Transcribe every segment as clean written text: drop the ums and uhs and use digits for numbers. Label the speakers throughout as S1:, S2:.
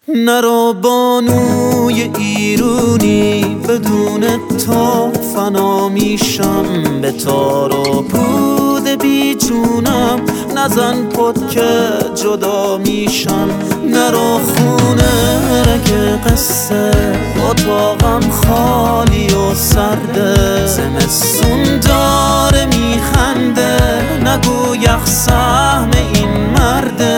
S1: نرو بانوی ایرونی، بدون تو فنا میشم. به تار و پود بیجونم، نزن پد که جدا میشم. نرو خونه رگ قصه، اتاقم خالی و سرده. زمستون داره میخنده، نگو یخ سهم این مرده.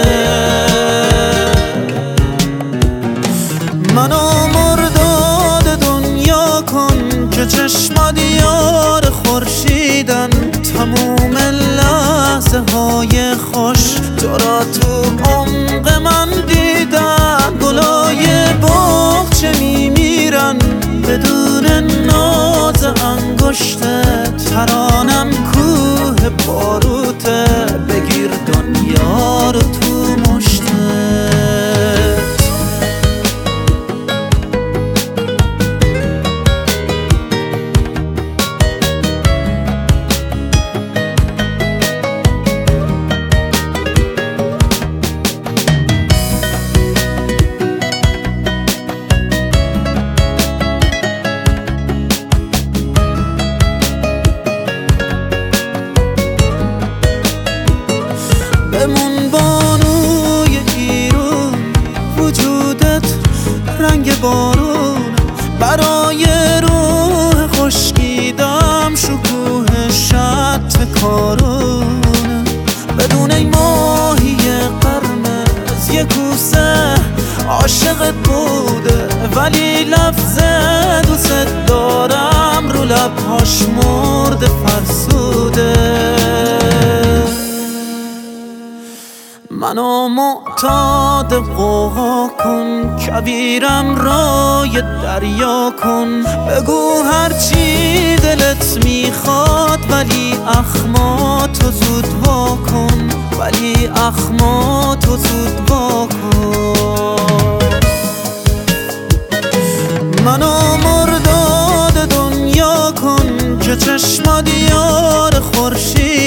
S1: منو مرداد دنیا کن که چشمات یار خورشیدن. تموم لحظه های خوش تو را تو عمق من دیدن. گلای باغچه میمیرن بدون ناز انگشتت. ترانم کوه باروته، بگیر دنیا رو تو مشتت. بمون بانوی ایرون، وجودت رنگ بارون. برای روح خشکیدم شکوه شط کارون. بدون ای ماهی قرمز یه کوسه عاشقت بوده، ولی لفظ دوست دارم رو لبهاش مرده فرسوده. منو معتاد قوقا کن، کبیرم رای دریا کن. بگو هرچی دلت میخواد، ولی اخماتو زود وا کن. ولی اخماتو زود وا کن. منو مرداد دنیا کن که چشمات یار خورشید